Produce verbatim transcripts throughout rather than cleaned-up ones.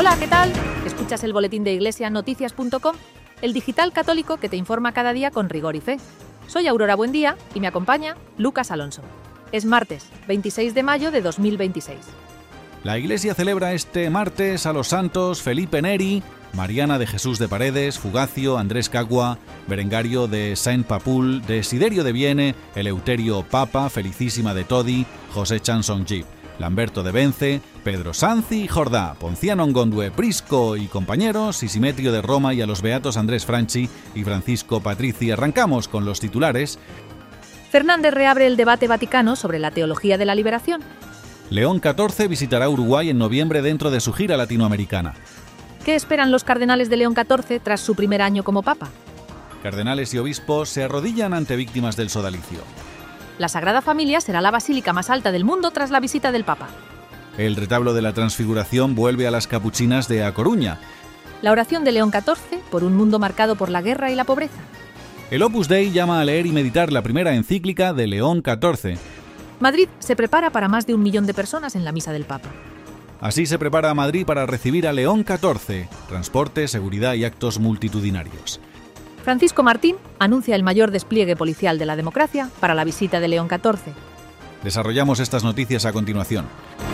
Hola, ¿qué tal? ¿Escuchas el boletín de iglesia noticias punto com? El digital católico que te informa cada día con rigor y fe. Soy Aurora Buendía y me acompaña Lucas Alonso. Es martes, veintiséis de mayo de dos mil veintiséis. La Iglesia celebra este martes a los santos Felipe Neri, Mariana de Jesús de Paredes, Fugacio, Andrés Cagua, Berengario de Saint-Papul, Desiderio de Viene, Eleuterio Papa, Felicísima de Todi, José Chanson Gip, Lamberto de Bence, Pedro Sanzi y Jordá, Ponciano Ngondue Prisco y compañeros, y Simetrio de Roma, y a los beatos Andrés Franchi y Francisco Patrici. Arrancamos con los titulares. Fernández reabre el debate vaticano sobre la teología de la liberación. León catorce visitará Uruguay en noviembre dentro de su gira latinoamericana. ¿Qué esperan los cardenales de León catorce tras su primer año como papa? Cardenales y obispos se arrodillan ante víctimas del sodalicio. La Sagrada Familia será la basílica más alta del mundo tras la visita del Papa. El retablo de la Transfiguración vuelve a las Capuchinas de A Coruña. La oración de León catorce por un mundo marcado por la guerra y la pobreza. El Opus Dei llama a leer y meditar la primera encíclica de León catorce. Madrid se prepara para más de un millón de personas en la misa del Papa. Así se prepara a Madrid para recibir a León catorce. Transporte, seguridad y actos multitudinarios. Francisco Martín anuncia el mayor despliegue policial de la democracia para la visita de León catorce. Desarrollamos estas noticias a continuación.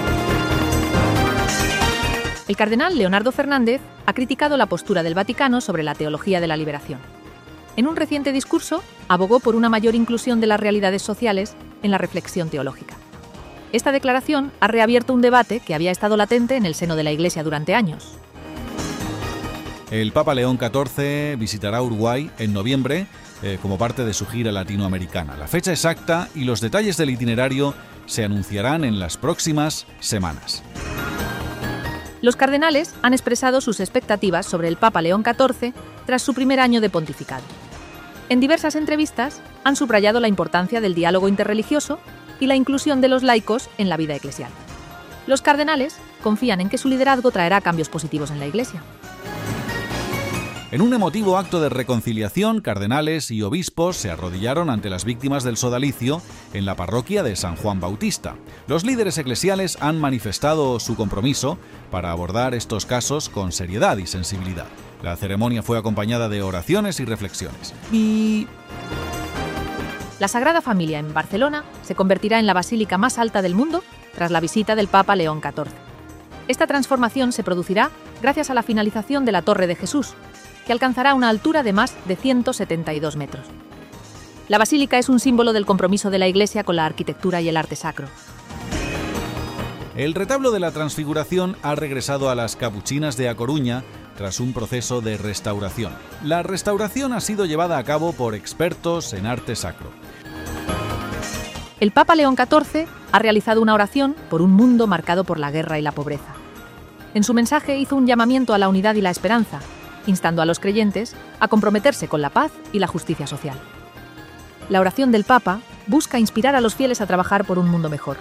El cardenal Leonardo Fernández ha criticado la postura del Vaticano sobre la teología de la liberación. En un reciente discurso, abogó por una mayor inclusión de las realidades sociales en la reflexión teológica. Esta declaración ha reabierto un debate que había estado latente en el seno de la Iglesia durante años. El Papa León catorce visitará Uruguay en noviembre eh, como parte de su gira latinoamericana. La fecha exacta y los detalles del itinerario se anunciarán en las próximas semanas. Los cardenales han expresado sus expectativas sobre el Papa León catorce tras su primer año de pontificado. En diversas entrevistas han subrayado la importancia del diálogo interreligioso y la inclusión de los laicos en la vida eclesial. Los cardenales confían en que su liderazgo traerá cambios positivos en la Iglesia. En un emotivo acto de reconciliación, cardenales y obispos se arrodillaron ante las víctimas del sodalicio en la parroquia de San Juan Bautista. Los líderes eclesiales han manifestado su compromiso para abordar estos casos con seriedad y sensibilidad. La ceremonia fue acompañada de oraciones y reflexiones. Y... La Sagrada Familia en Barcelona se convertirá en la basílica más alta del mundo tras la visita del Papa León catorce. Esta transformación se producirá gracias a la finalización de la Torre de Jesús, que alcanzará una altura de más de ciento setenta y dos metros. La basílica es un símbolo del compromiso de la Iglesia con la arquitectura y el arte sacro. El retablo de la Transfiguración ha regresado a las Capuchinas de A Coruña tras un proceso de restauración. La restauración ha sido llevada a cabo por expertos en arte sacro. El Papa León catorce ha realizado una oración por un mundo marcado por la guerra y la pobreza. En su mensaje hizo un llamamiento a la unidad y la esperanza, instando a los creyentes a comprometerse con la paz y la justicia social. La oración del Papa busca inspirar a los fieles a trabajar por un mundo mejor.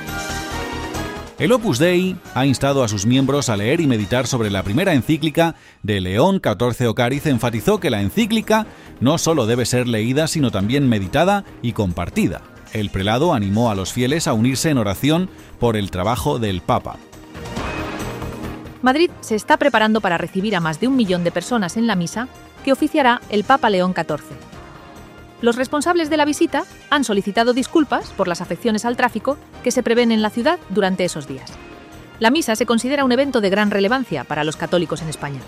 El Opus Dei ha instado a sus miembros a leer y meditar sobre la primera encíclica de León catorce. Ocariz enfatizó que la encíclica no solo debe ser leída, sino también meditada y compartida. El prelado animó a los fieles a unirse en oración por el trabajo del Papa. Madrid se está preparando para recibir a más de un millón de personas en la misa que oficiará el Papa León catorce. Los responsables de la visita han solicitado disculpas por las afecciones al tráfico que se prevén en la ciudad durante esos días. La misa se considera un evento de gran relevancia para los católicos en España.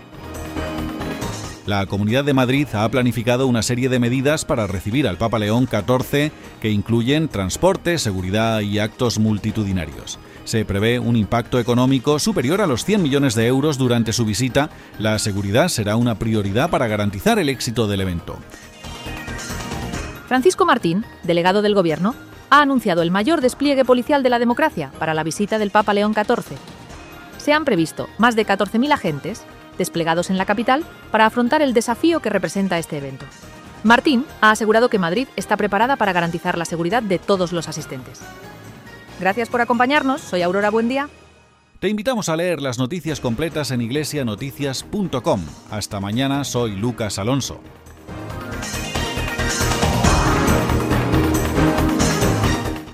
La Comunidad de Madrid ha planificado una serie de medidas para recibir al Papa León catorce que incluyen transporte, seguridad y actos multitudinarios. Se prevé un impacto económico superior a los cien millones de euros durante su visita. La seguridad será una prioridad para garantizar el éxito del evento. Francisco Martín, delegado del Gobierno, ha anunciado el mayor despliegue policial de la democracia para la visita del Papa León catorce. Se han previsto más de catorce mil agentes desplegados en la capital para afrontar el desafío que representa este evento. Martín ha asegurado que Madrid está preparada para garantizar la seguridad de todos los asistentes. Gracias por acompañarnos, soy Aurora Buendía. Te invitamos a leer las noticias completas en iglesia noticias punto com. Hasta mañana, soy Lucas Alonso.